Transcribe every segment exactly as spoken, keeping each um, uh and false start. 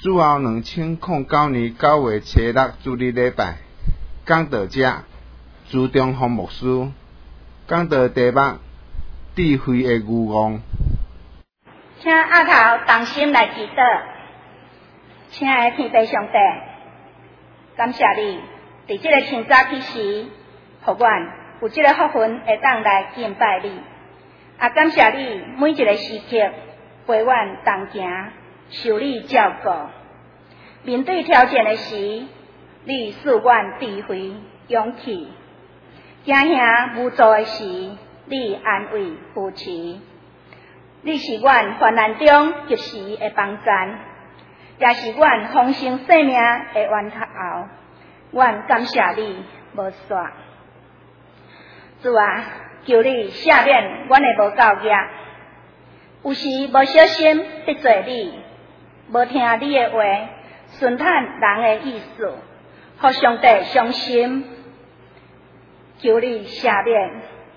主后两千零九年九月初六主日礼拜，讲道者朱中峰牧师，讲道题目智慧的牛王。 请额头同心来祈祷，亲爱的天父上帝，感谢你伫这个清早起时，互阮有这个福分会当来敬拜你，也感谢你每一个时刻陪阮同行，受你照顾。面对挑战的时，你赐阮智慧、勇气；惊吓无助的时，你安慰扶持。你是阮患难中及时的帮衬，也是阮丰盛生命的源头。阮感谢你无煞。主啊，求你赦免阮的无教业，有时无小心得罪你，无听你的话，顺坦人的意思，互上帝伤心。求你赦免。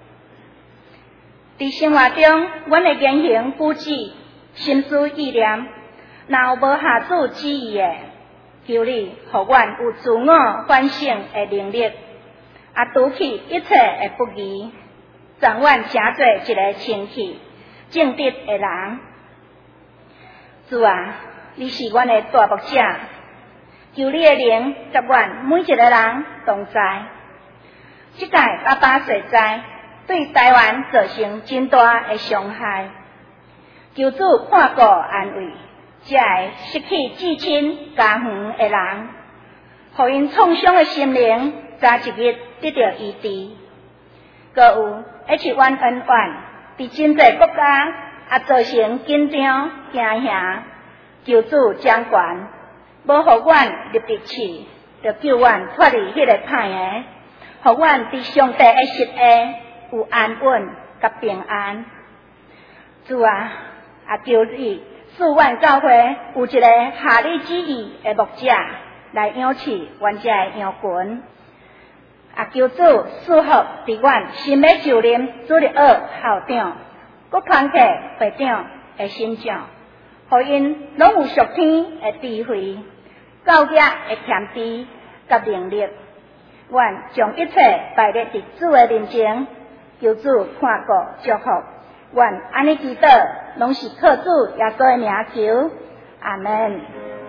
伫生活中，阮的言行举止、心思意念，若有无下主旨意的，求你互阮有自我反省的能力，也除去一切的不义，让阮成做一个清气、正直的人。主啊，你是阮的大牧者，求你的灵甲阮每一个人同在。即届阿巴水灾对台湾造成真大的伤害，求主看顾安慰这个失去至亲家园的人，互因创伤的心灵早一日得到医治。阁有一起冤恩怨，伫真侪国家也造成紧张惊吓，求主掌权，无互阮入地去，就救阮脱离迄个歹的，互阮伫上帝的实下有安稳甲平安。主啊，也求你赐阮教会有一个下你旨意的牧者来养饲阮遮的羊群，也求主赐福伫阮新的就任主日学校长、各团体会长的身上，互因拢有属天的智慧、教育的天资甲能力。阮将一切摆列伫主的面前，求主看顾祝福。阮安尼祈祷，拢是靠主耶稣的名求，阿门。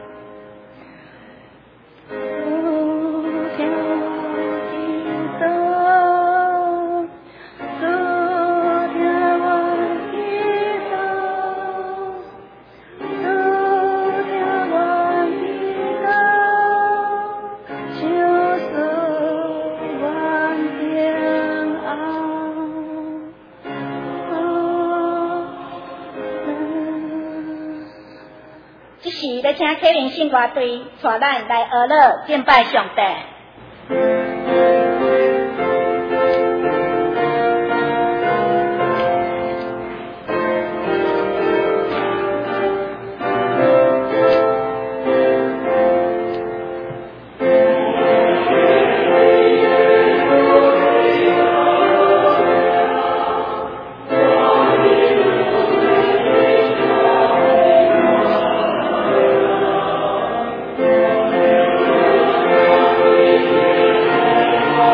这时要请启灵信歌队带咱来学乐敬拜上帝。 Thank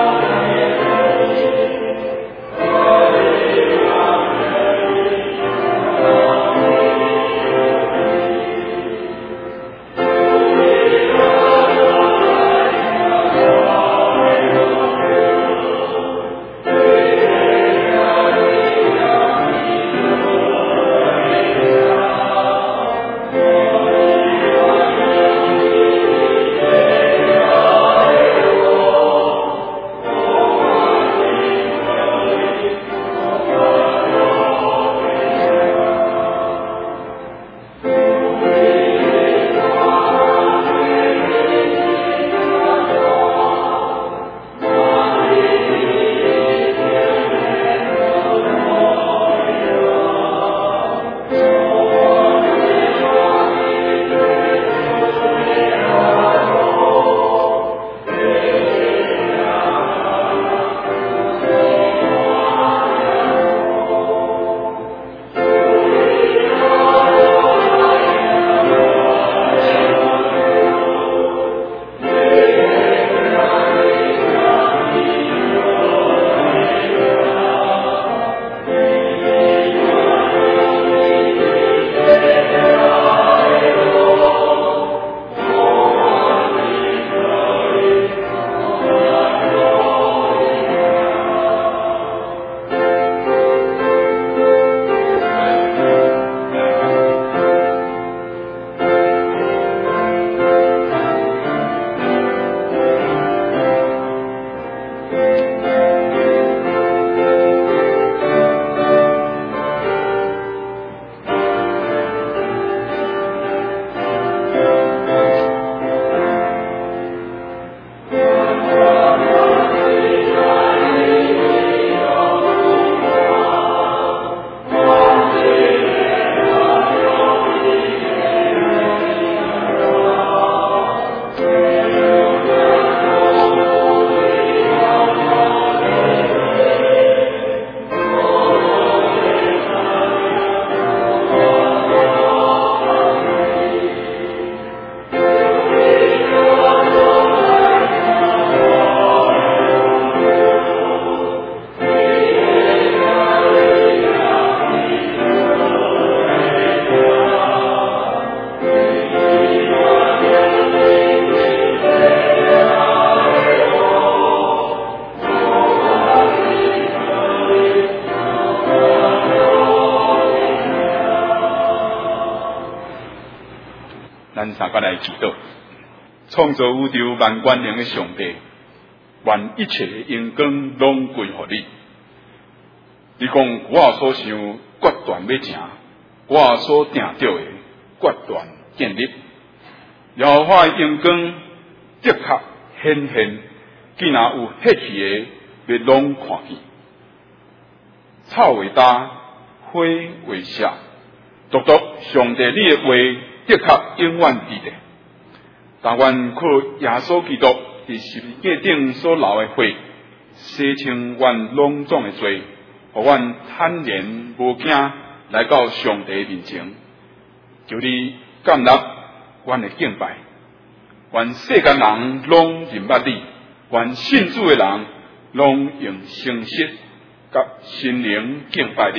三甲来祈祷，创造宇宙万万能的上帝，愿一切的荣光拢归乎你。你讲我所想决断要成，我所定着的决断建立，耀华的荣光的确显现，既然有血气的要拢看见。草为大，花为小，独独上帝你的话的确永远伫咧。但愿靠耶稣基督伫十字架顶所流的血，洗清阮拢总的罪，互阮坦然无惊来到上帝面前。求你降纳阮的敬拜，愿世间人拢认捌你，愿信主的人拢用诚实甲心灵敬拜你。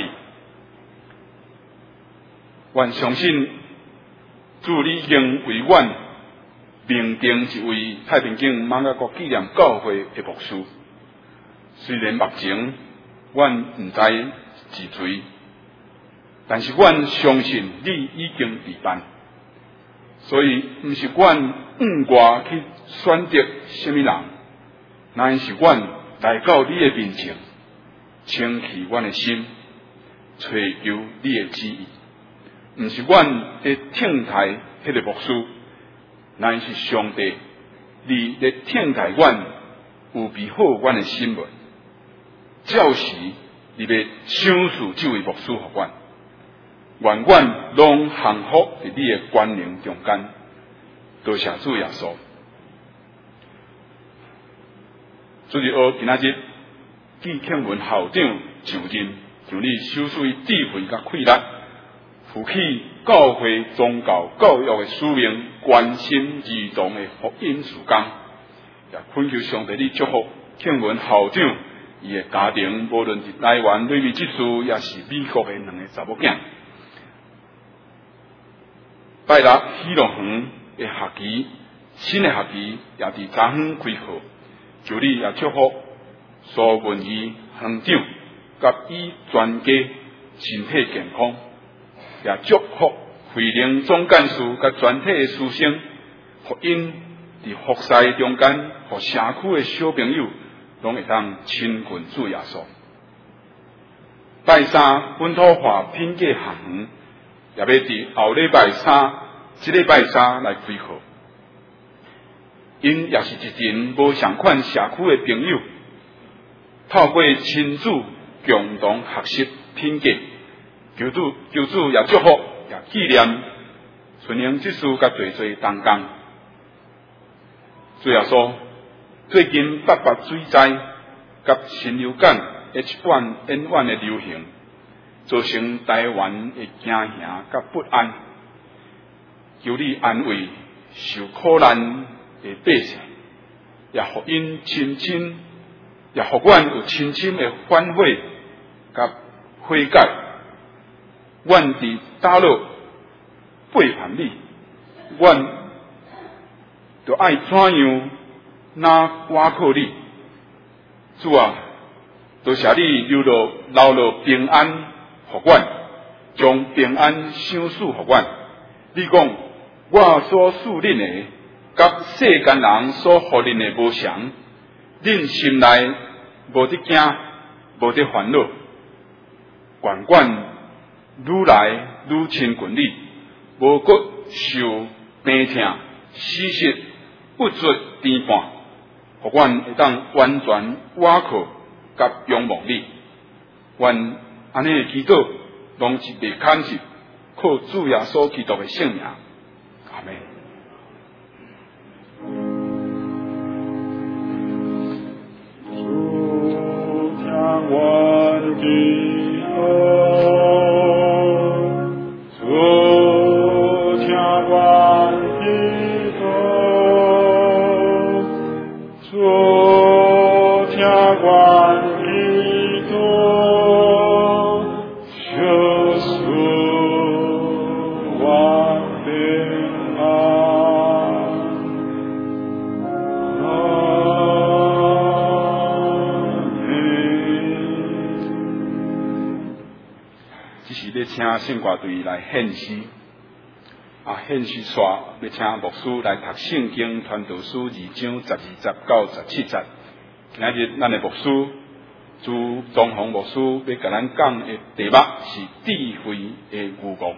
愿相信主你应为阮命定一位太平境马家国纪念教会的牧师。虽然目前阮毋知是谁，但是阮相信你已经伫办，所以毋是阮往外去选择什么人，乃是阮来到你的面前，清起阮的心，找求你的旨意。毋是阮在听台迄个牧师，乃是上帝，你在听台阮有备好阮的新闻。照时，你要赏赐这位牧师互阮，愿阮拢幸福伫你的权能中间。多谢主耶稣。主日学今仔日，纪庆文校长上任，求你收赐伊智慧甲气力，负起教会宗教教育的使命，关心儿童的福音事工，也恳求上帝你祝福庆文校长伊的家庭，无论是台湾瑞美即事，也是美国的两个查某囝。拜六喜乐园的学期，新的学期也伫昨昏开课，求你也祝福苏文仪校长甲伊全家身体健康，也祝福惠灵总干事甲全体的师生，福音伫服侍中间，互社区的小朋友拢会当亲近主耶稣。拜三本土化品格学园也要伫后礼拜三，即礼拜三来开课。因也是一群无相款社区的朋友，透过亲子共同学习品格，求主求主也祝福也纪念顺应即事甲侪侪同工。主耶稣，最近北北水灾甲禽流感 H 一 N 一 的流行，造成台湾的惊吓甲不安。求你安慰受苦难的百姓，也互因亲亲，也互阮有亲亲的反悔甲悔改。阮伫打落背叛你，阮就爱怎样哪倚靠你？主啊，多谢你留落留落平安互阮，将平安赏赐互阮。你讲我所赐恁的，甲世间人所互恁的无相，恁心内无得惊，无得烦恼，愿阮愈来愈亲近你，无搁受病痛、死失、不足颠绊，互阮会当完全倚靠甲仰望你。愿安尼的祈祷，拢是被恳切，靠主耶稣基督的圣名。阿门。 主将万地恩，主将万地恩，主将万地恩，就是万平安。 这是要请圣歌队来献诗， 啊，现时带要请牧师来读圣经传道书二章十二节到十七节。今日咱的牧师朱东宏牧师要甲咱讲的题目是智慧的牛羊。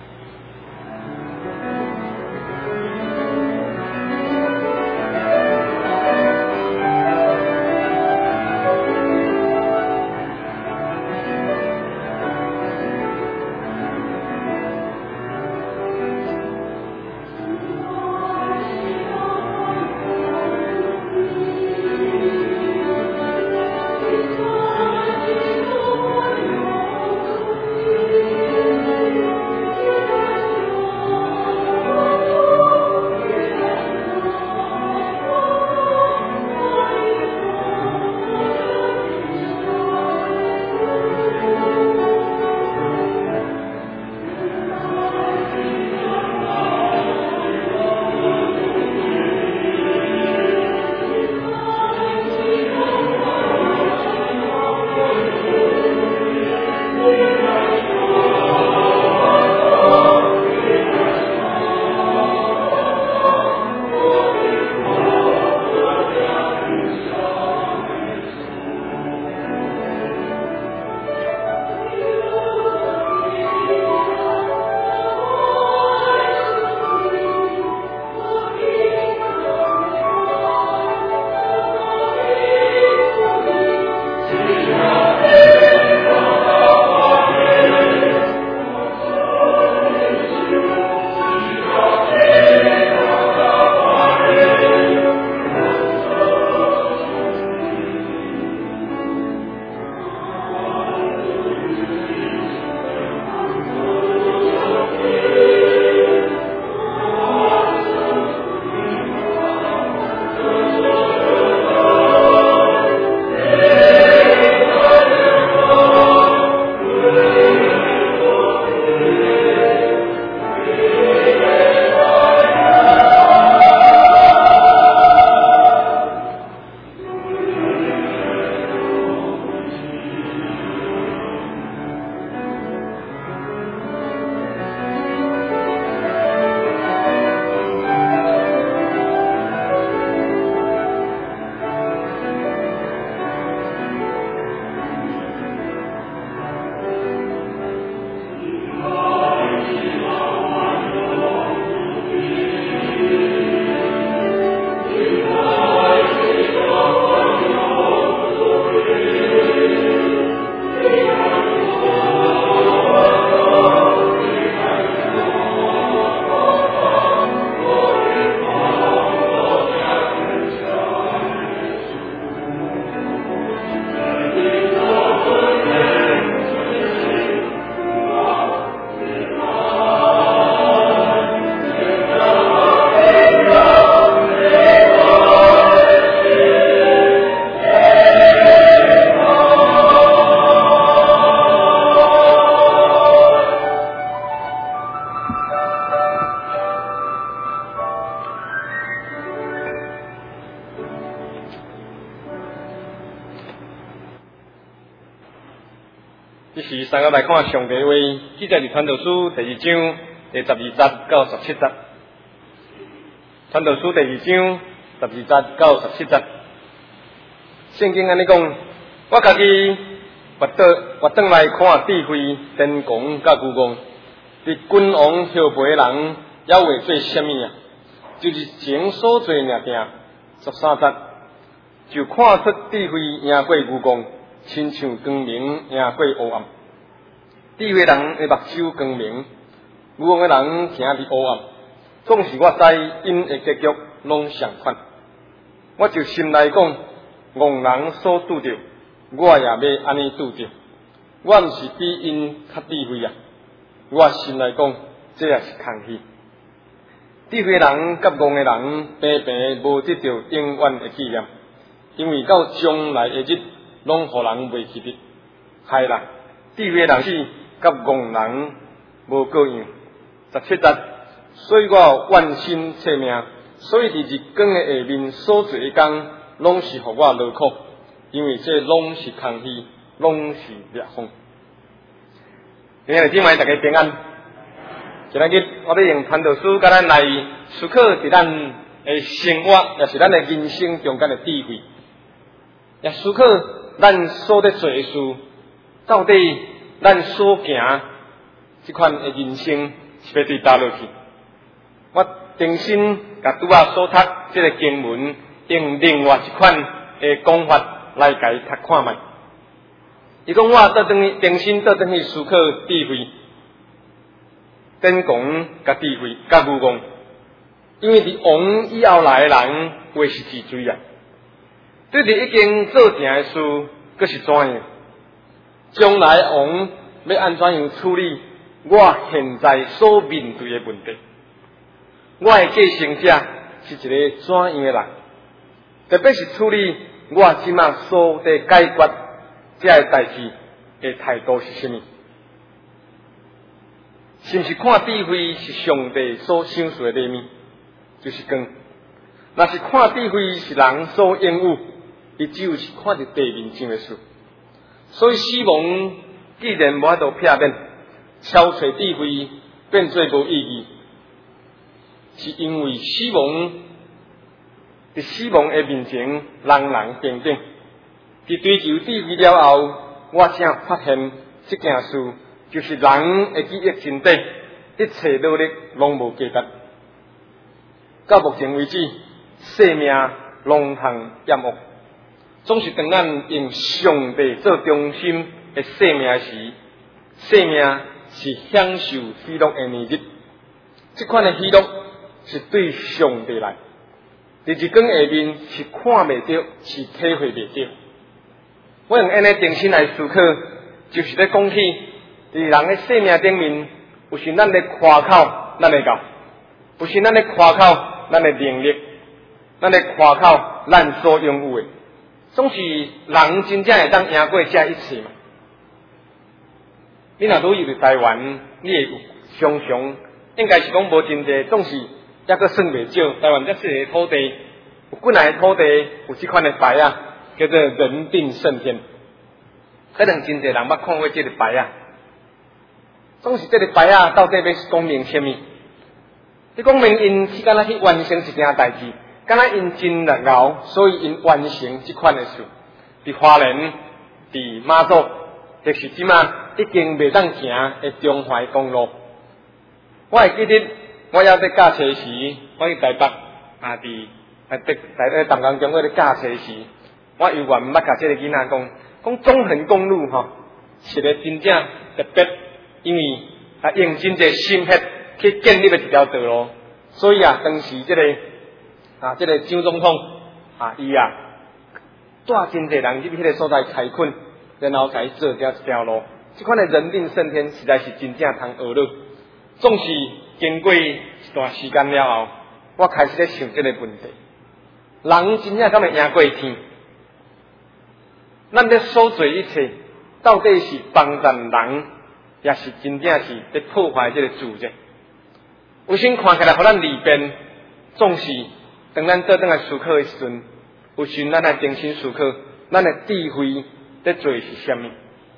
这是三个来看上帝话，记载伫传道书第二章第十二节到十七节。传道书第二章十二节到十七节，圣经安尼讲：我家己活倒活转来看智慧、天公甲牛羊，伫君王摇背人要会做什么啊？就是前所做命定。十三节就看出智慧赢过牛羊。亲像光明赢过黑暗，智慧人的目睭光明，牛羊的人行伫黑暗。总是我知因的结局拢相款。我就心内讲，戆人所拄着，我也要安尼拄着。我毋是比因较智慧啊！我心内讲，这也是空虚。智慧人甲戆的人，平平无得到永远的纪念，因为到将来的日。拢互人袂记得，害啦！智慧人死，甲戆人无个样。十七节，所以我愿心切命，所以伫日光的下面所做的工，拢是互我劳苦，因为这拢是空虚，拢是裂缝。今日姊妹大家平安。 今日我哋用传道书甲咱来思考伫咱诶生活，也是咱诶人生中间诶智慧，也思考咱所在做诶事，到底咱所行即款诶人生是要对倒落去。我重新甲拄仔所读即个经文，用另外一款诶讲法来甲伊读看觅。伊讲我倒转去，重新倒转去思考智慧。真讲甲智慧甲愚公，因为伫王以后来诶人话是自罪啊。对伫已经做成诶事，佫是怎样？将来王要安怎样处理我现在所面对诶问题？我诶继承者是一个怎样诶人？特别是处理我即马所在解决这个代志诶态度是甚物？是毋是看智慧是上帝所赏赐的礼物，就是光；若是看智慧是人所应有，伊只有是看着地面上的事。所以死亡既然无法度避免，超出智慧变做无意义，是因为死亡伫死亡的面前，人人平等。伫追求智慧了后，我才发现这件事。就是人会记忆真谛，一切努力拢无价值。到目前为止，生命拢通厌恶。总是当咱用上帝做中心的生命时，生命是享受喜乐的年日。这款的喜乐是对上帝来，伫日光下面是看袂到，是体会袂到。我用安尼重新来思考，就是咧讲起。伫人诶生命顶面，有时咱咧夸口，咱会到；有时咱咧夸口，咱诶能力，咱咧夸口，咱所拥有诶，总是人真正会当赢过这一切嘛。你若旅游伫台湾，你会有常常应该是讲无真济，总是抑阁算袂少。台湾遮细个土地，有几来土地有即款诶牌啊，叫做人定胜天。可能真济人捌看过即个牌啊。总是这个牌啊，到底要讲明什么？你讲明因去敢若去完成一件代志，敢若因真热熬，所以因完成这款的事。伫花莲、伫马祖，就是即马已经袂当行的中华公路。我会记得，我还在驾车时，我去台北啊，伫啊，伫在咧淡江中我咧驾车时，我永远捌甲这个囡仔讲，讲中横公路吼，是个真正特别。因为啊，用真侪心血去建立了一条道路，所以啊，当时这个啊，这个蒋总统啊，伊啊，带真侪人入去迄个所在开垦，然后甲伊做掉一条路。这款的人定胜天，实在是真正通学了。总是经过一段时间了后，我开始咧想这个问题：人真正敢会赢过天？咱咧所做一切，到底是帮助人？也是真正是在破坏这个自然。有时看起来互咱利便，总是当咱倒转来思考的时阵，有时咱来重新思考，咱的智慧在做是啥物？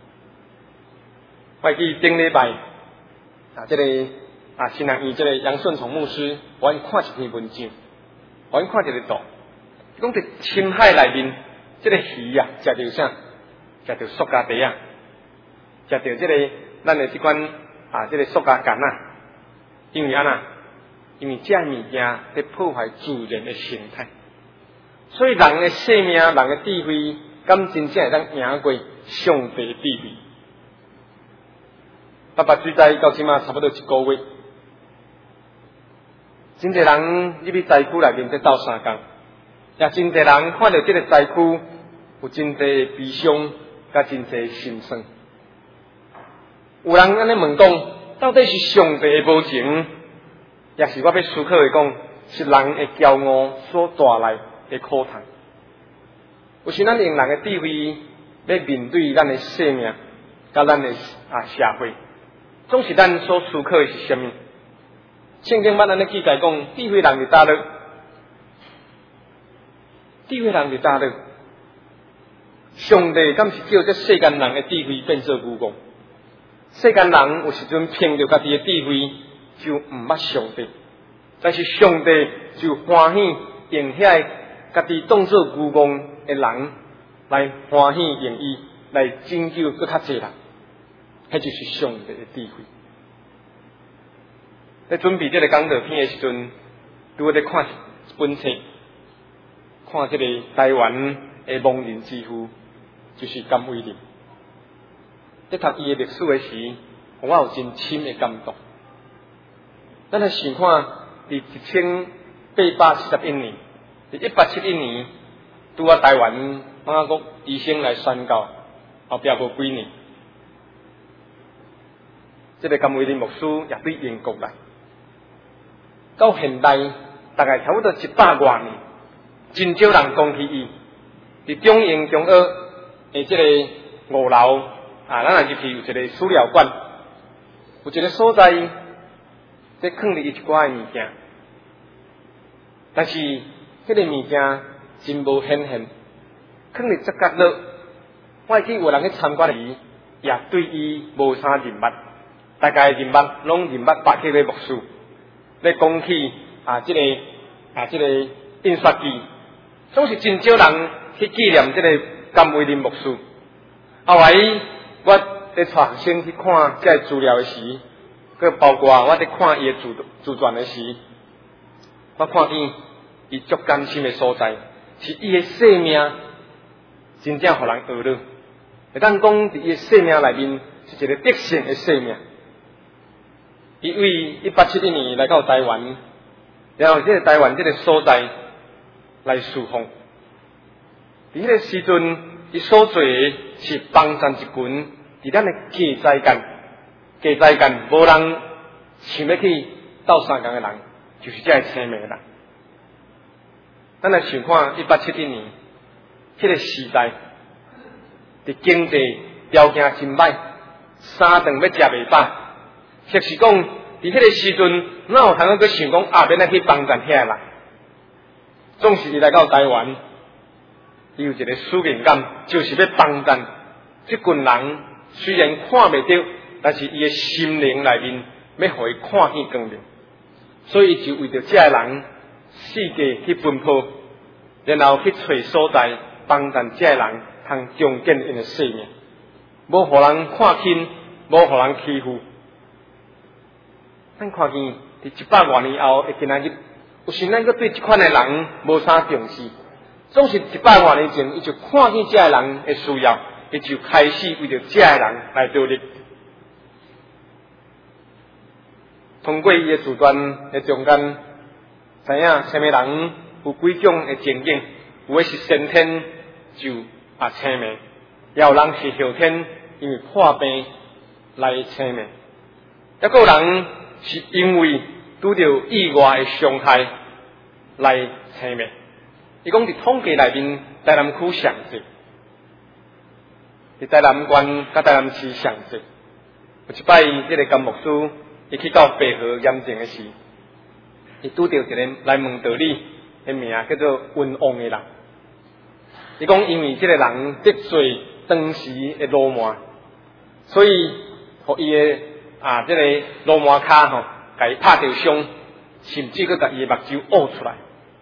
我记顶礼拜啊，这个啊新人院这个杨顺从牧师，我因看一篇文章，我因看一个图，讲伫深海内面，这个鱼啊，食着啥？食着塑胶袋啊，食着这个。咱的即款啊，即、这个塑胶杆啊，因为安那，因为这物件在破坏自然的生态，所以人的生命、人的智慧，敢真正会当赢过上帝的智慧。爸爸水灾到即马差不多一个月，真侪人入去灾区内面在斗相共，也真侪人看到这个灾区有真侪悲伤，甲真侪心酸。有人安尼问讲，到底是上帝的无情，也是我要思考的讲，是人的骄傲所带来的苦痛？有时咱用人的智慧来面对咱的生命，甲咱的啊社会，总是咱所思考的是什么？圣经捌安尼记载讲，智慧人伫倒落？智慧人伫倒落？上帝敢是叫这世间人的智慧变做愚公？世间人有时阵凭着家己的智慧， 就毋捌上帝，但是上帝就欢喜用遐家己当作愚妄的人来欢喜用伊来拯救搁较济人，迄就是上帝的智慧。在准备这个讲道片的时阵，拄在看一本册，看这个台湾的亡人之父，就是甘伟林。在读伊的历史的时，我有真深的感动。咱来想看，伫一千八百七十一年，伫一八七一年，拄啊台湾马雅国医生来宣告，后壁无几年，这个甘伟林牧师也对英国来。到现代大概差不多一百多年，真少人讲起伊。伫中英中澳的这个五楼啊，咱若入去有一个史料馆，有一个所在，这放伫伊一寡的物件，但是迄个物件真无显现，放伫这角落，我会记有人去参观伊，也对伊无啥认捌，大概认捌拢认捌百几个牧师。咧讲起啊，这个啊，这个印刷机，总是真少人去纪念这个甘伟林牧师。后来我咧带学生去看这个资料的时，佮包括我咧看伊的自自传的时，我看见伊足甘心的所在，是伊的生命真正互人学了。会当讲伫伊的生命内面是一个得胜的生命。伊为一八七一年来到台湾，然后这个台湾这个所在来侍奉。伫迄个时阵，伊所做的是帮助一群伫咱的家在间，家在间无人想要去斗相共的人，就是这个青梅的人。咱来想看一八七一年，迄、那个时代，伫经济条件真歹，三顿要食袂饱。或是讲，伫迄个时阵，哪有通个去想讲啊，免来去帮助遐个人？总是伊来到台湾，伊有一个使命感，就是要帮助即群人。虽然看袂到，但是伊的心灵内面要互伊看见光明。所以，伊就为着遮个人四界去奔波，然后去找所在，帮助遮个人通重建因的生命，无互人看轻，无互人欺负。咱看见伫一百多年后，会今仔日，有时咱阁对即款的人无啥重视，总是一百多年前，伊就看见这个人的需要，伊就开始为着这个人来努力。通过伊的自传的中间，知影青梅人有几种的情景，有的是先天就啊青梅，也有人是后天因为破病来青梅，也有人是因为拄到意外的伤害来青梅。伊讲伫统计内面，台南区上济，伫台南县甲台南市上济。有一摆，这个甘牧师伊去到白河验证的时，伊拄到一个来问道理的名叫做温王的人。伊讲因为这个人得罪当时的罗马，所以互伊的啊，这个罗马骹吼，甲伊拍着伤，甚至佮甲伊的目睭挖出来。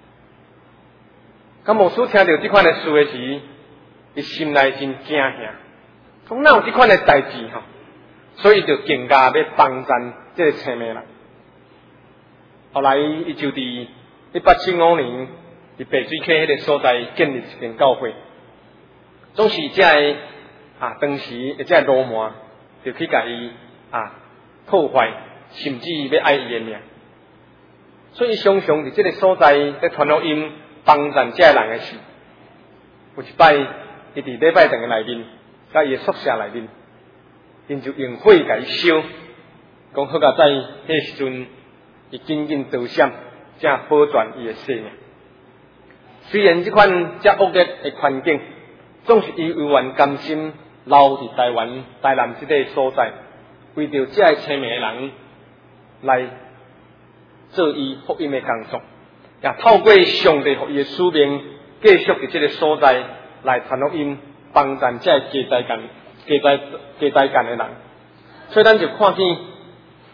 咁牧师听到这款的事的时，伊心内真惊吓，讲哪有这款的代志吼？所以就更加要帮助这个青梅人。后来伊就伫一八七五年伫白水溪迄个所在建立一间教会，总是这个啊，当时这个罗马就去甲伊啊破坏，甚至要爱伊的命。所以常常伫这个所在在传福音帮助这个人的事。有一摆，伊伫礼拜堂的内面，甲伊的宿舍内面，因就用火甲伊烧，讲好甲在迄个时阵，伊紧紧着闪，才保全伊的生命。虽然这款遮恶劣的环境，总是伊犹原甘心留伫台湾台南这个所在，为着这个青梅的人来做伊福音的工作，也透过上帝予伊的使命，继续伫这个所在来传福音，帮助这个家在间、家在家在间的人。所以咱就看见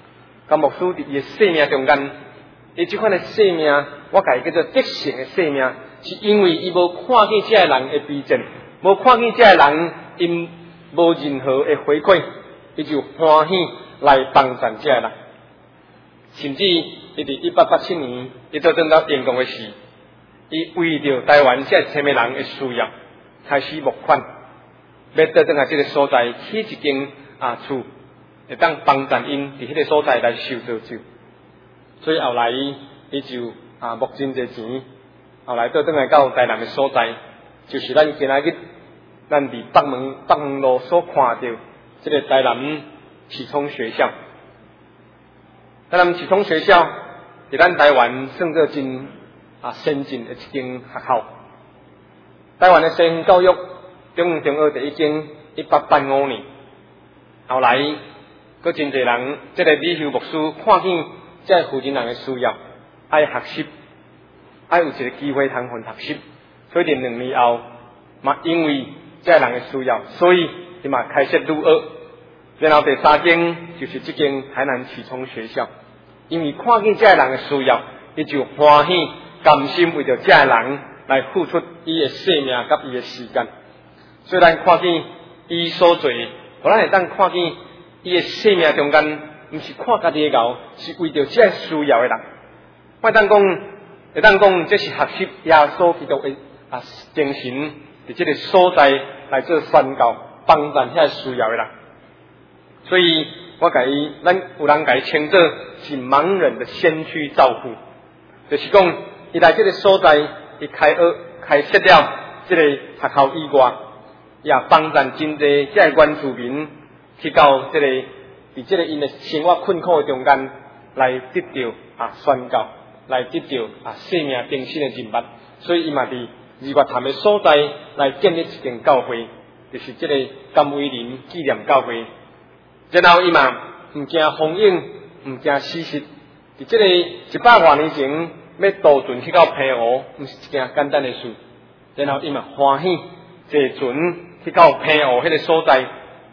甲牧师伫伊诶生命中间，伊即款诶生命，我甲伊叫做得胜诶生命，是因为伊无看见遮个人诶卑贱，无看见遮个人因无任何诶回馈，伊就欢喜来帮助遮个人。甚至伊伫一八八七年，伊做等到英国诶时，伊为着台湾遮千名人诶需要，开始募款，要倒转来即个所在起一间啊厝，会当帮助因伫迄个所在来受造就。所以后来伊就啊募真侪钱，后来倒转来到台南诶所在，就是咱今仔日咱伫北门北门路所看到即个台南启聪学校。台南启聪学校伫咱台湾算作真啊先进诶一间学校。台湾诶西方教育中中学第一间一八八五年，后来佫真侪人，即、這個李修牧師看見即係附近人诶需要，愛學習，愛有一個機會通份學習，所以兩年後嘛，因為即係人诶需要，所以伊嘛開設女二。然後第三間就是即間台南啟聰學校，因為看見這個人的需要，伊就歡喜甘心為着這個人來付出伊的生命甲伊的時間。雖然看見伊所做，互咱會當看見伊的生命中間，毋是看家己的牛，是為着這個需要的人。我會當講，會當講，這是學習耶穌基督的啊精神，佇這個所在來做宣告，幫助遐需要的人。所以我甲伊，咱有人甲伊稱作是盲人的先驅照顧，就是講伊來這個所在，伊開學開設了這個學校以外，也幫助真濟這個原住民去到這個佇這個因的生活困苦的中間，來得到啊宣告，來得到啊生命更新的人物。所以伊嘛佇二月潭的所在來建立一間教會，就是這個甘偉林紀念教會。然後伊嘛毋驚風影，毋驚死蝕。佇即個一百多年前要渡船去到澎湖，毋是一件簡單的事。然後伊嘛歡喜坐船去到澎湖迄個所在。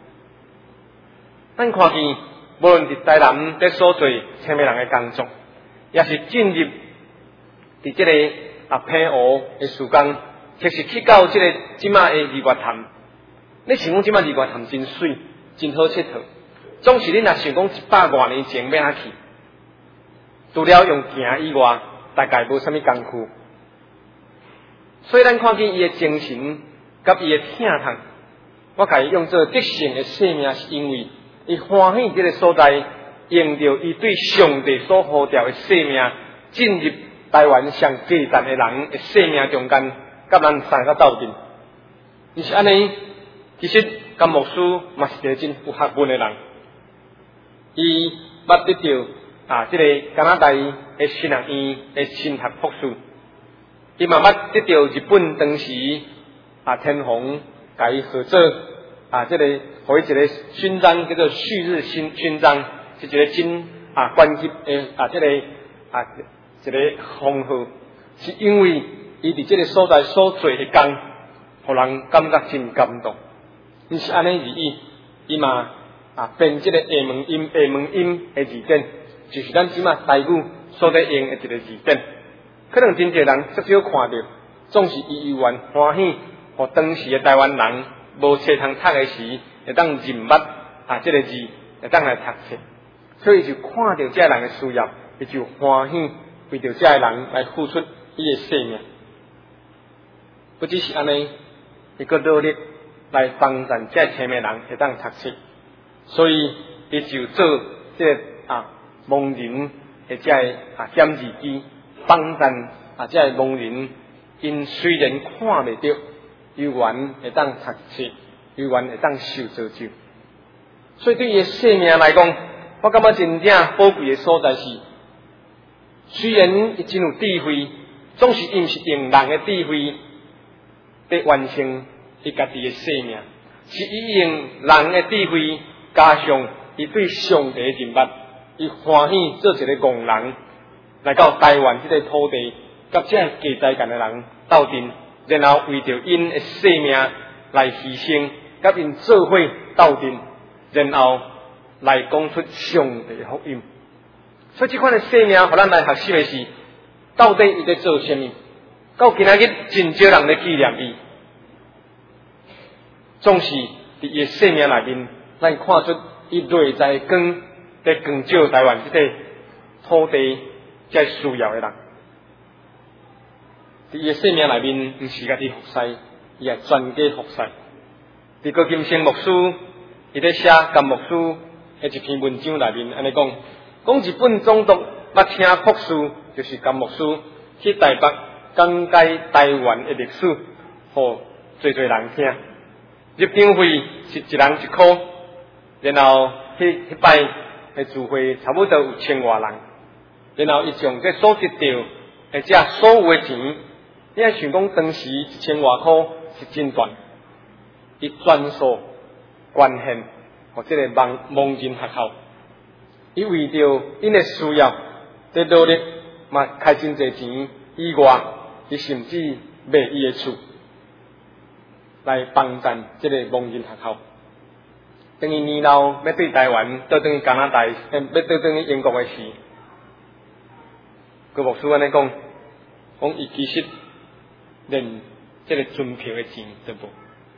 咱看見無論佇台南在所做千萬人的工作，也是進入佇即個啊澎湖的時間，其實去到即個即馬的二月潭。你想講即馬二月潭真水，真好佚佗。總是你若想講一百多年前要哪去，除了用行以外，大概無啥物工具。所以咱看見伊的精神，甲伊的疼痛，我甲伊用做得勝的生命，是因為伊歡喜這個所在，用着伊對上帝所呼召的生命，進入台灣上基層的人的生命中間，甲咱三個鬥陣。毋是安尼，其實甘牧師嘛是一個真有學問的人。伊捌得到啊，即、這個加拿大的神學院的神學博士，伊嘛捌得到日本當時啊天皇甲伊合作啊，即、這個互伊一個勳章叫做旭日勳勳章，是一個真啊關鍵的啊，即、這個啊一個封號，是因為伊佇即個所在所做的工，互人感覺真感動。毋是安尼而已，伊嘛。啊，編即個下門音、下門音的字典，就是咱即馬台語所在用的一個字典。可能真濟人較少看到，總是伊悠然歡喜，互當時的台灣人無冊通讀的時，會當認捌啊，即、這個字會當來讀冊。所以就看到這個人的需要，伊就歡喜為着這個人來付出伊的生命。不只是安尼，伊個努力來幫助這個前面人會當讀冊。所以，伊就做即、這個啊盲人的即個啊點字機，幫助啊即個盲人，因雖然看袂到，悠然會當讀冊，悠然會當受造就。所以對伊的生命來講，我感覺真正寶貴的所在是，雖然伊真有智慧，總是伊毋是用人的智慧來完成伊家己的生命，是伊用人的智慧。加上伊對上帝的認捌，伊歡喜做一個戇人，來到台灣這個土地，甲這個家在間的人鬥陣，然後為着因的生命來犧牲，甲因做伙鬥陣，然後來講出上帝的福音。 所以这款的生命，互咱来学习的是，到底伊在做什么？到今仔日真少人咧纪念伊，总是伫伊的生命内面，咱看出伊内在光在光照台湾这个土地才需要的人。伫伊的生命内面，毋是家己服侍，伊也全家服侍。伫郭金生牧师，伊咧写甘牧师的一篇文章内面，安尼讲，讲日本总督捌听博士，就是甘牧师去台北讲解台湾的历史，互侪侪人听。入场费是一人一箍，然后迄迄摆的聚会差不多有千外人，然后伊将这所得到或者所有的钱，你爱想讲当时一千外箍是真大，伊全数捐献互这个盲盲人学校，伊为着因的需要，在努力嘛开真侪钱以外，伊甚至卖伊的厝来帮衬这个盲人学校。等于年老要对台湾，倒等于加拿大，要倒等于英国的时，郭牧师安尼讲，讲伊其实连这个船票的钱都无。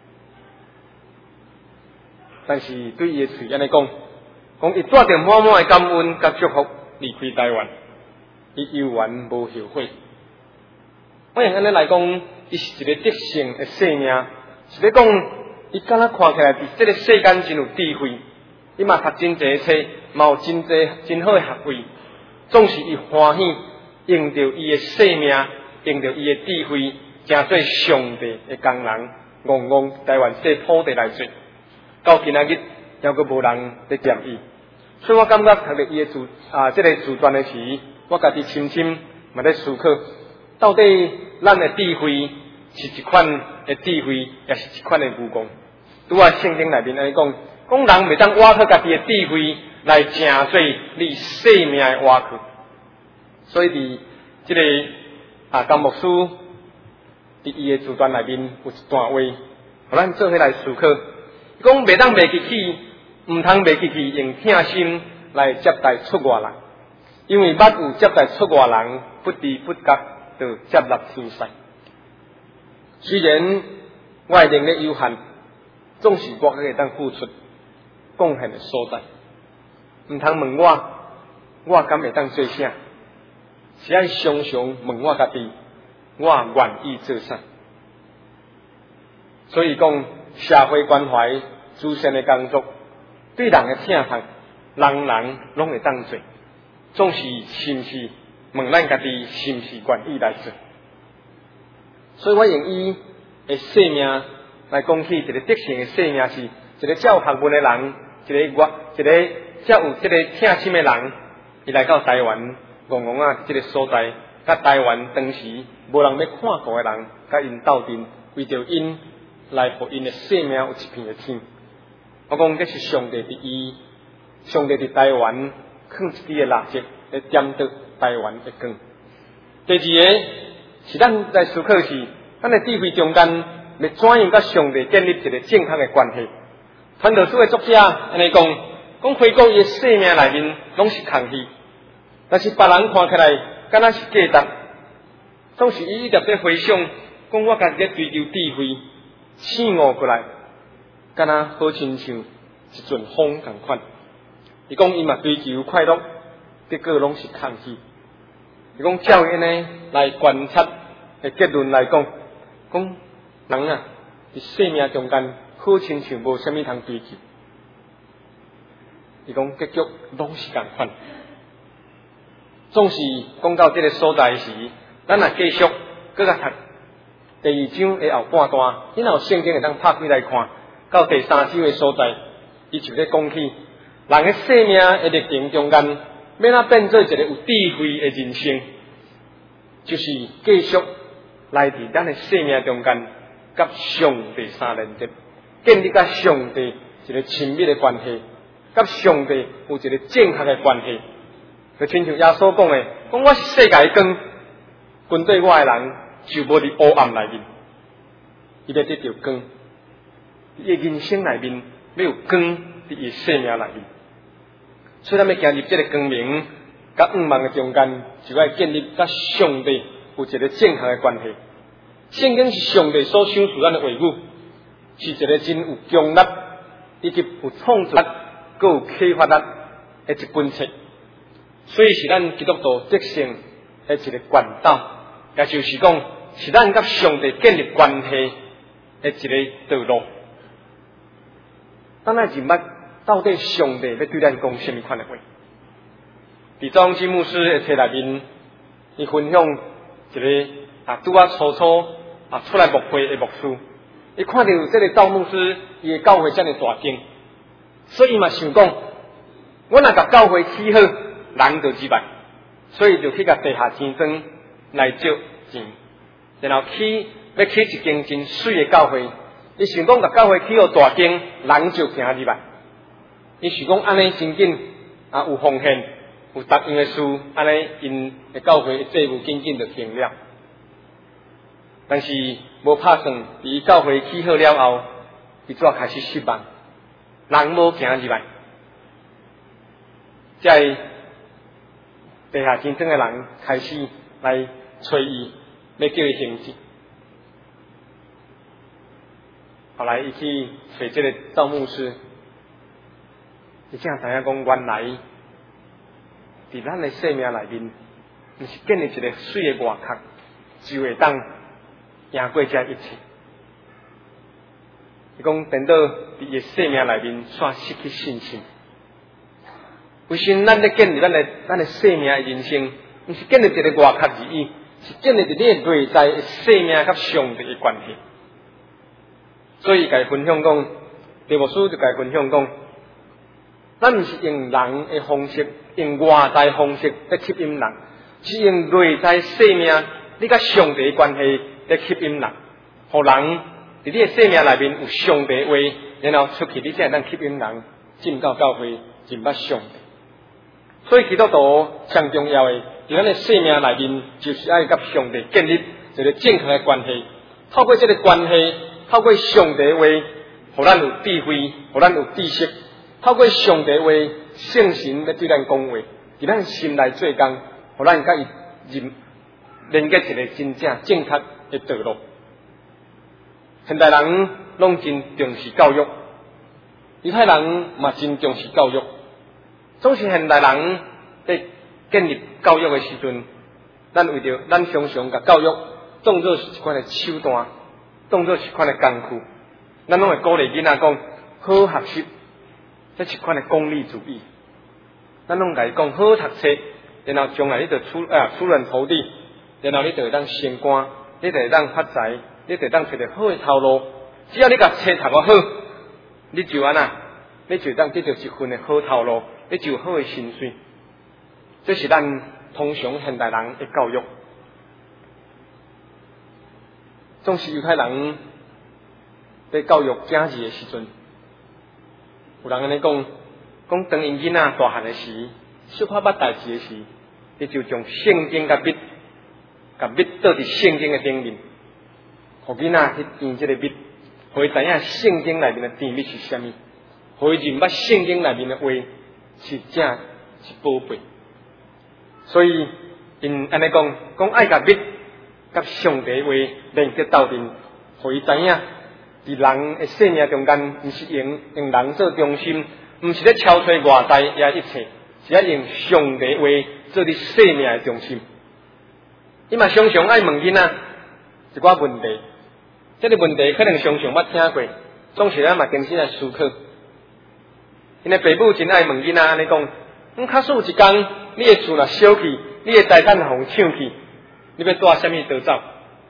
但是对伊的嘴安尼讲，讲伊带着满满的感恩甲祝福离开台湾，伊犹原无后悔。我用安尼来讲，伊是一个得胜的生命，是咧讲伊敢若看起来伫这个世间真有智慧，伊嘛读真侪册，嘛有真侪真好的学位，总是伊欢喜用着伊的生命，用着伊的智慧，成做上帝的工人，戆戆台湾这土地来做。到今仔日，还阁无人在念伊，所以我感觉读了伊的自啊，这个自传的时，我家己深深嘛在思考，到底咱的智慧是一款的智慧，也是一款的武功。拄啊，圣经内面安尼讲，讲人袂当挖靠家己的智慧来成做你生命的挖靠。所以伫这个啊，甘牧师伫伊的自传内面有一段话，互咱做伙来思考。讲袂当袂记起，毋通袂记起用疼心来接待出外人，因为捌有接待出外人，不知不觉就接纳天使。虽然我的能力有限，总是我会当付出贡献的所在。毋通问我，我敢会当做啥？是爱常常问我家己，我愿意做啥？所以讲社会关怀、慈善的工作，对人的疼痛，人人拢会当做，总是是毋是问咱家己是毋是愿意来做？所以我用伊的生命来讲起一个德性的生命，是一个较有学问的人，一个我一个较有这个疼心的人，伊来到台湾，戆戆啊，这个所在，甲台湾当时无人要看过的人，甲因斗阵，为着因来互因的生命有一片的天。我讲这是上帝伫伊，上帝伫台湾放一支的蜡烛来点着台湾的光。第二个是咱在思考是，咱的智慧中间要怎样甲上帝建立一个正确的关系。传道书的作者安尼讲，讲回顾伊的生命内面拢是空虚，但是别人看起来敢若是价值，总是伊一直在回想，讲我家己在追求智慧，醒悟过来，敢若好亲像一阵风同款。伊讲伊嘛追求快乐，结果拢是空虚。伊讲照因呢来观察的结论来讲，讲人啊，伫生命中间好亲像无啥物通追求。伊讲结局拢是共款。总是讲到这个所在时，咱若继续搁较读第二章的后半段，然后圣经会当拍开来看，到第三章的所在，伊就咧讲起人的生命的历程中间，要哪变做一个有智慧的人生，就是继续来伫咱的生命中间，甲上帝相连接，建立甲上帝一个亲密的关系，甲上帝有一个正确的关系。就亲像耶稣讲的，讲我是世界的光，跟对我的人就无伫黑暗内面，伊要得到光，伊的人生内面要有光伫伊生命内面。所以咱要行入这个光明， 甲五万的中间，就要建立甲上帝有一个正确的关系。圣经是上帝所赏赐咱的话语，是一个真有强力以及有创造力、佮有启发力的一本册，所以是咱基督徒得胜的一个管道，也就是讲是咱甲上帝建立关系的一个道路。咱来认捌到底上帝要对咱讲什么款的话？伫庄基牧师的册内面，伊分享一个啊拄啊初初啊出来牧会的牧师，伊看到这个赵牧师伊的教会遮尔大间，所以伊嘛想讲，我若甲教会起好，人就入来，所以就去甲地下钱庄来借钱，然后起要起一间真水的教会。伊想讲甲教会起好大间，人就行入来。伊想讲安尼真紧啊有奉献。有答应的事，安尼因的教会的债务紧紧就停了。但是无拍算，伫教会起好了后，伊则开始失望，人无行入来，在地下钱庄的人开始来找伊，要叫伊行事。后来伊去找这个赵牧师，伊才知影讲原来。伫咱的生命内面，毋是建立一个水的外壳，就会当赢过这一切。伊讲，等到伫伊的生命内面煞失去信心。为什么咱咧建立咱的咱的生命的人生，毋是建立一个外壳而已，是建立一个内在的生命甲上帝的关系。所以，甲分享讲，地牧师就甲分享讲，咱毋是用人的方式。用外在方式来吸引人，是用内在生命你甲上帝的关系来吸引人，互人伫你的生命内面有上帝的话，然后出去你才会当吸引人进到教会认捌上帝。所以基督徒上重要的，伫咱的生命内面，就是爱甲上帝建立一个正确的关系。透过这个关系，透过上帝的话，互咱有智慧，互咱有知识，透过上帝的话。圣神咧对咱讲话，伫咱心内做工，互咱甲伊连连接一个真正正确的道路。现代人拢真重视教育，犹太人嘛真重视教育。总是现代人在建立教育的时阵，咱为着咱常常甲教育当作是一款的手段，当作是一款的工具，咱拢会鼓励囡仔讲好学习。这是一款的功利主义，咱拢来讲好读册，然后将来你就出啊出人头地，然后你就会当升官，你就会当发财，你就会当找到好的头路。只要你甲册读得好，你就安那，你就当得到一份的好头路，你就有好的薪水。这是咱通常现代人的教育。总是犹太人在教育囝儿的时阵。有人安尼讲，讲当因囡仔大汉的时，小可捌代志的时，你就将圣经甲笔，甲笔倒伫圣经的顶面，互囡仔去填这个笔，互伊知影圣经内面的甜蜜是啥物，互伊认捌圣经内面的话是正是宝贝。所以因安尼讲，讲爱甲笔甲上帝的话连接斗阵，互伊知影。伫人的生命中间，毋是用用人做中心，毋是咧超出外在也一切，是咧用上帝话做你生命的中心。伊嘛常常爱问囡仔一寡问题，这个问题可能常常捌听过，总是咱嘛重新来思考。因的爸母真爱问囡仔安尼讲，嗯，假使有一天你的厝若烧去，你的财产互抢去，你要带什么逃走？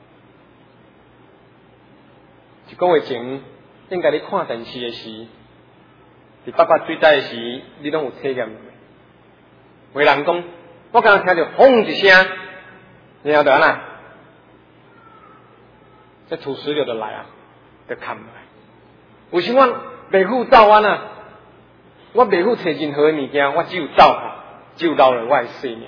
一个月前，应该你看电视的时，伫八八水灾的时，你拢有体验过。有人讲，我刚听到轰一声，然后就安那，这土石流就来啊，就砍来。为什么我袂赴走安啊？我袂赴找任何的物件，我只有走，就留了我的生命。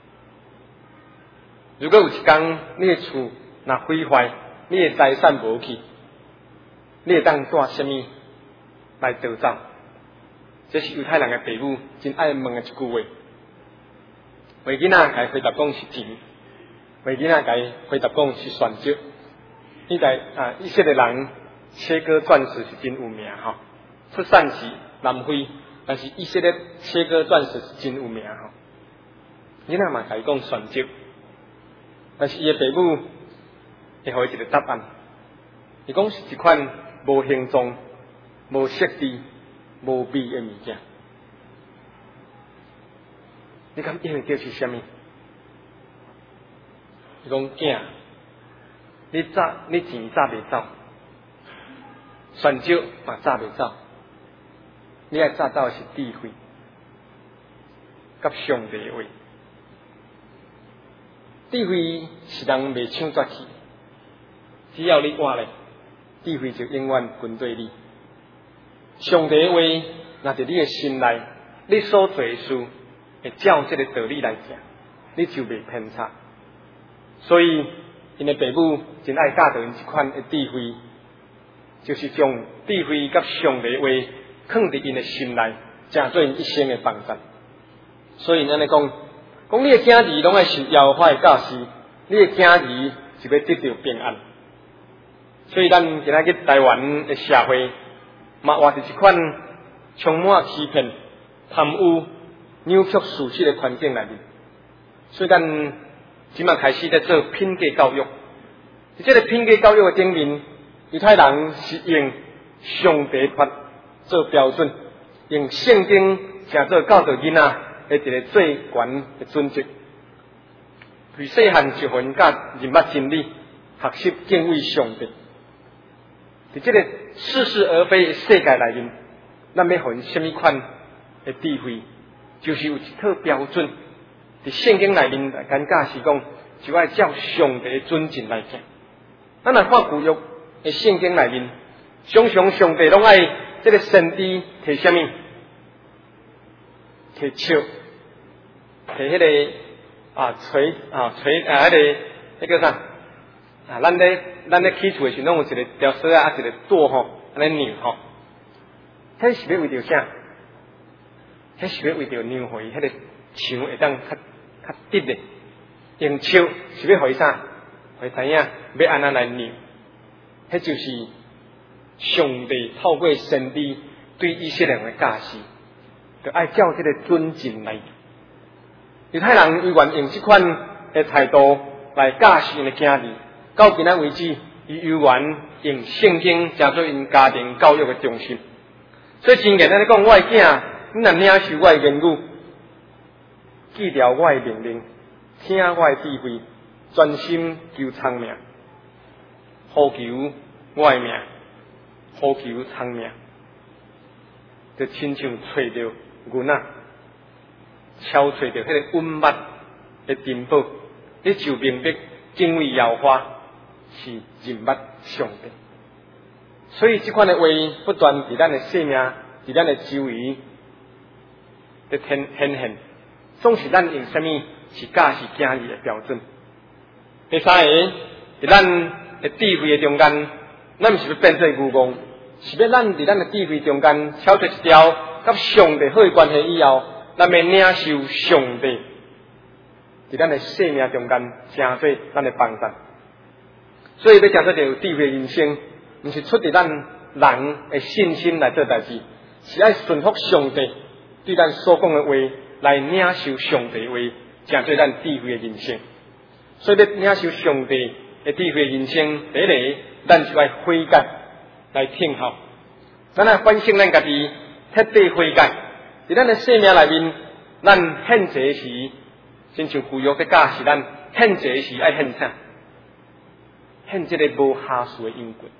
如果有一天你的厝若毁坏，你的财产无去。你会当带什么来逃走？这是犹太人的父母真爱问的一句话。 为囡仔甲伊回答讲是钱，为囡仔甲伊回答讲是选择。伊在啊，以色列人切割钻石是真有名吼，出产是南非，但是以色列切割钻石是真有名吼。囡仔嘛甲伊讲选择，但是伊的父母会互伊一个答案，伊讲是一款无形状、无色质、无味的物件。你敢应着是啥物？伊讲囝，你早你钱早袂走，选择嘛早袂走，你爱早走的是智慧，甲上帝的话。智慧是人袂抢夺去，只要你活咧，智慧就永远跟对你。上帝的话，若伫你的心内，你所做的事会照这个道理来行，你就袂偏差。所以，因的父母真爱教导因一款的智慧，就是将智慧甲上帝的话放伫因的心内，成做因一生的帮助。所以，安尼讲。讲你的囝儿拢爱受耶和华的教示，你的囝儿就要得到平安。所以咱今仔日台湾的社会，嘛活伫一款充满欺骗、贪污、扭曲事实的环境内面。所以咱即马开始在做品格教育。伫这个品格教育的顶面，犹太人是用上帝法做标准，用圣经成做教导囡仔。一个最悬的准则，从细汉就分甲认捌真理，学习敬畏上帝。在这个似是而非的世界内面，咱要分什么款的智慧，就是有一套标准。在圣经内面来讲，教是讲，就要照上帝的准则来行。咱来看旧约的圣经内面，常常上帝拢爱这个先知摕什么？摕树，摕迄个啊锤啊锤啊，迄、那个迄叫啥啊？咱咧咱咧起厝的时，拢有一个条索啊，啊一个舵吼，安尼拧吼。迄是要为着啥？迄是要为着让互伊迄个墙会当较较直咧。用树是要互伊啥？互伊知影要安怎来拧。迄就是上帝透过先知对以色列人的教示。就爱照这个准则来。犹太人伊愿用这款的态度来教示因的囝儿，到今仔为止，伊犹原用圣经当做因家庭教育的中心。所以真简单来讲，我的囝，你若领受我的言语，记牢我的命令，听我的智慧，专心求长命，呼求我的命，呼求长命，就亲像找到。阮啊，超找到迄个稳密的珍宝，你就明白敬畏耶和华是认捌上帝。所以这款的话不断伫咱的生命、伫咱的周围的显显现，总是咱用什么是教示囝儿的标准。第三个，伫咱的智慧的中间，咱毋是要变做愚公，是要咱伫咱的智慧中间挑出一条。甲上帝好的关系以后，咱要领受上帝伫咱的生命中间成做咱的帮助。所以要成做着有智慧人生，毋是出伫咱人的信心来做代志，是爱顺服上帝对咱所讲的话，来领受上帝的话，成做咱智慧的人生。所以要领受上帝的智慧人生，第一个，咱就爱悔改来听候，咱来反省咱家己。彻底悔改，伫咱的生命内面，咱献祭时，亲像旧约的教示咱献祭时爱献啥？献这个无下数的因果。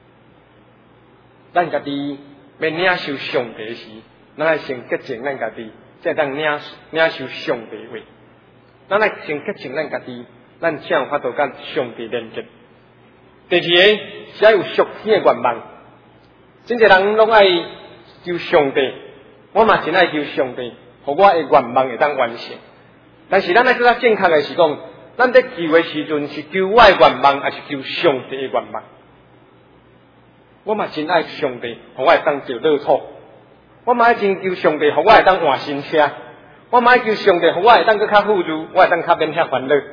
咱家己要领受上帝时，咱爱先洁净咱家己，才当领领受上帝的话。咱爱先洁净咱家己，咱才有法度甲上帝连接。第二个是爱有属天的愿望，真侪人拢爱。求上帝，我嘛真爱求上帝，互我的愿望会当完成。但是咱爱做较正确的是讲，咱在求的时阵是求我的愿望，还是求上帝的愿望？我嘛真爱上帝，互我会当坐乐土；我嘛爱真求上帝，互我会当换新车； 我嘛求上帝，互我会当搁较富足，我会当较免遐烦恼。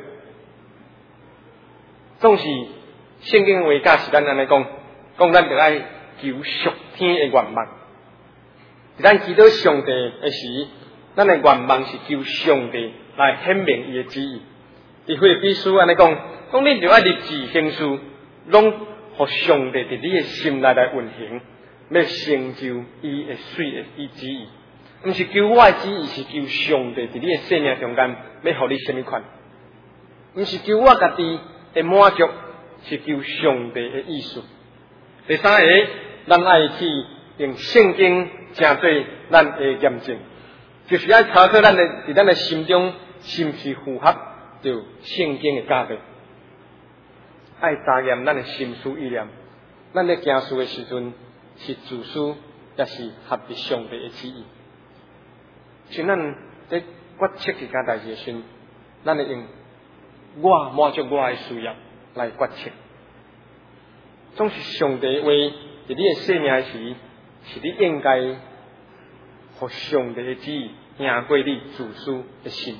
总是圣经话教是咱安尼讲，讲咱着爱求属天的愿望。伫咱祈祷上帝的时，咱的愿望是求上帝来显明伊的旨意。伫腓立比书安尼讲，讲恁着爱立志行事，拢互上帝伫你的心内来运行，要成就伊的水的伊旨意。毋是求我的旨意，是求上帝伫你的生命中间要互你什么款？毋是求我家己的满足，是求上帝的意思。第三个，咱爱去用圣经成做咱的验证，就是爱查考咱的伫咱的心中是毋是符合着圣经的教导，爱查验咱的心思意念，咱咧行事的时阵是自私，也是合乎上帝的旨意。像咱咧决策一件代志的时阵，咱会用我满足我的需要来决策。总是上帝的话伫你的生命时，是你应该互上帝的旨意赢过你自私的心。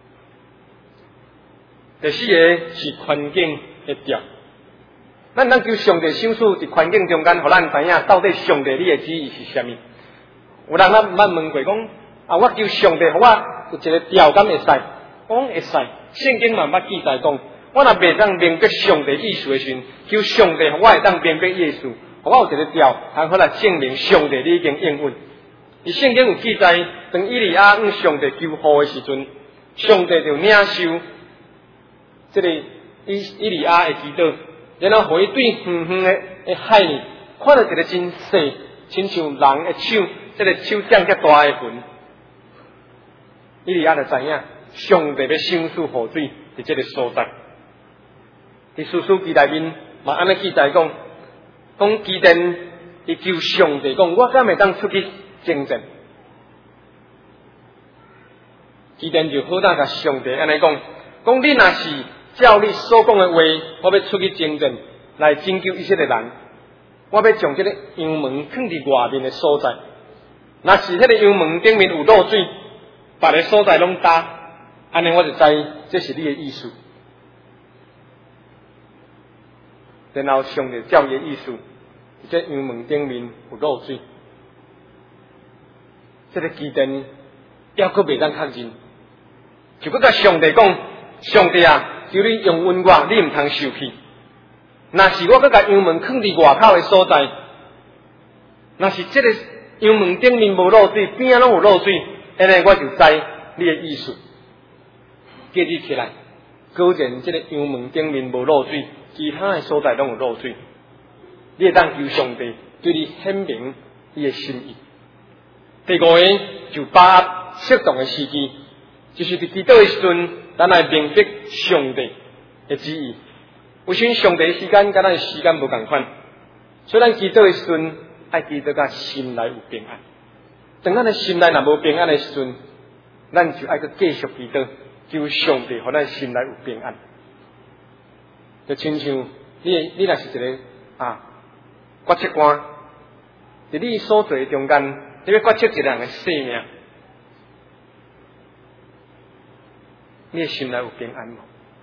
第四个是环境的调，咱咱求上帝赏赐伫环境中间，互咱知影到底上帝你的旨意是啥物。有人咱毋捌问过讲，啊，我求上帝，互我有一个调敢会使？我讲会使，圣经嘛捌记载讲，我若袂当明白上帝意思的时阵，求上帝，互我会当明白意思，互我有一个调，通好来证明上帝你已经应允。伫圣经有记载，当以利亚向上帝求雨的时阵，上帝就领受这个以以利亚的祈祷，然后互伊对远远的的海呢，看到一个真细，亲像人的手，这个手掌较大的云。以利亚就知影，上帝要赏赐雨水伫这个所在。伫士师记内面嘛安尼记载讲，讲基甸伊求上帝讲，我敢会当出去征战？基甸就好当甲上帝安尼讲，讲你若是照你所讲的话，我要出去征战，来拯救以色列人。我要将这个阳门放伫外面的所在，若是迄个阳门顶面有漏水，别个所在拢干，安尼我就知这是你的意思。然后上帝照伊的意思，这阳门顶面有漏水，这个基甸还阁袂当确认，就搁甲上帝讲：上帝啊，求你用温我，你毋通受气。若是我搁甲阳门放伫外口的所在，若是这个阳门顶面无漏水，边仔拢有漏水，安尼我就知你的意思。隔日起来，果然这个阳门顶面无漏水，其他的所在拢有漏水。你会当求上帝对你显明伊的心意。第五个就把握适当的时机，就是伫祈祷的时阵，咱来明白上帝的旨意。有时上帝的时间甲咱的时间无共款，所以咱祈祷的时阵，爱祈祷甲心内有平安。当咱的心内若无平安的时阵，咱就爱去继续祈祷，求上帝互咱心内有平安。就亲像你，你若是一个啊决策官，伫你所做的中间，你要决策一个人的生命，你的心内有平安无？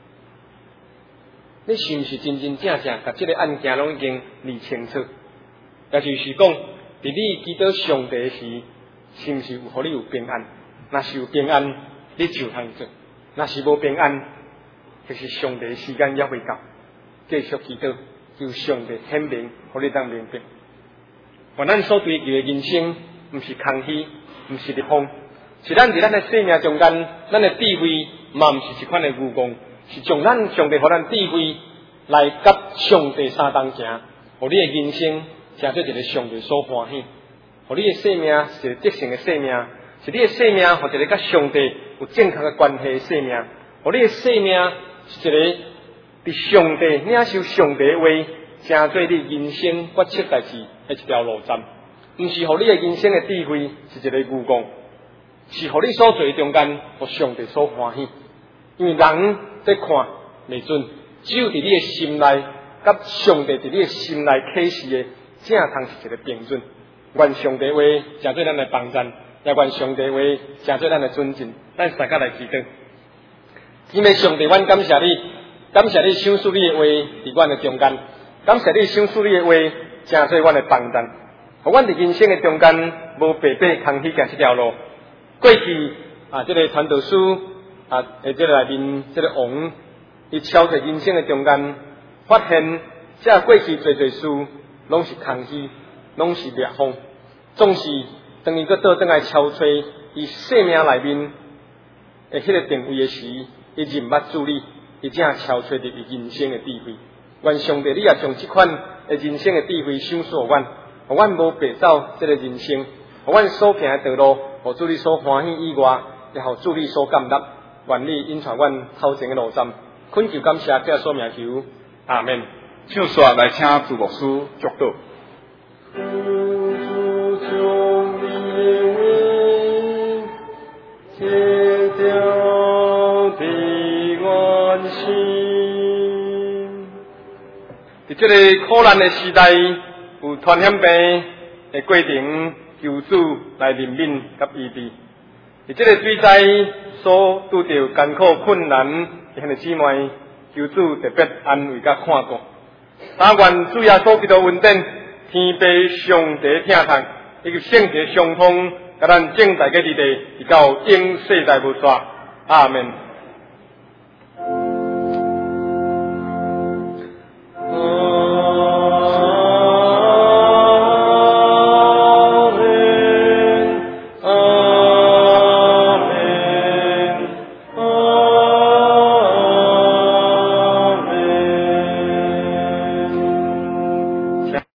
你是毋是真真正正把这个案件拢已经理清楚？也就是讲，伫你祈祷上帝的时，是毋是有互你有平安？若是有平安，你就通做；若是无平安，就是上帝的时间还未到，继续祈祷，求上帝显明，互你当明白。我咱所追求的人生，毋是空虚，毋是立风，是咱伫咱的生命中间，咱的智慧嘛毋是一款的愚公。是将咱上帝互咱智慧来甲上帝相同行，互你的人生成做一个上帝所欢喜，互你的生命是一个得胜的生命，是你的生命或一个甲上帝有正确的关系的生命，互你的生命是一个伫上帝领受上帝的话，成做你人生决策代志的一条路站，毋是互你的人生的智慧是一个愚公，是互你所做的中间，互上帝所欢喜。因为人在看未准，只有伫你的心内，甲上帝伫你的心内启示的，正通是一个标准。愿上帝话成做咱的帮助， 也愿上帝话成做咱的尊敬，咱大家来祈祷。因为上帝，阮感谢你，感谢你赏赐你的话伫阮的中间，感谢你赏赐你的话成做阮的帮助，互阮伫人生的中间无白白空去行这条路。过去啊，这个传道书啊，诶，这个内面这个王，伊超在人生的中间，发现这过去做做事拢是空虚，拢是裂风，总是当伊搁倒转来超吹伊生命内面诶迄个定位的时，伊认捌主理，伊正超吹着伊人生的智慧。愿上帝你也将这款诶人生的智慧赏赐互阮，互阮无白走这个人生，互阮所行的道路，互主你所欢喜以外，也互主你所感纳。愿你引带阮头前的路站，恳求感谢，这所名求，阿门。 唱煞来请主牧师祝祷。 伫这个苦难的时代，有传染病的过程，求主来怜悯甲医治。伫这个水灾所拄着艰苦困难的兄弟姊妹，求主特别安慰甲看顾。但愿主耶稣基督恩典、天父上帝听从，以及圣洁相通，甲咱正大嘅日地，直到永世代无煞。阿门。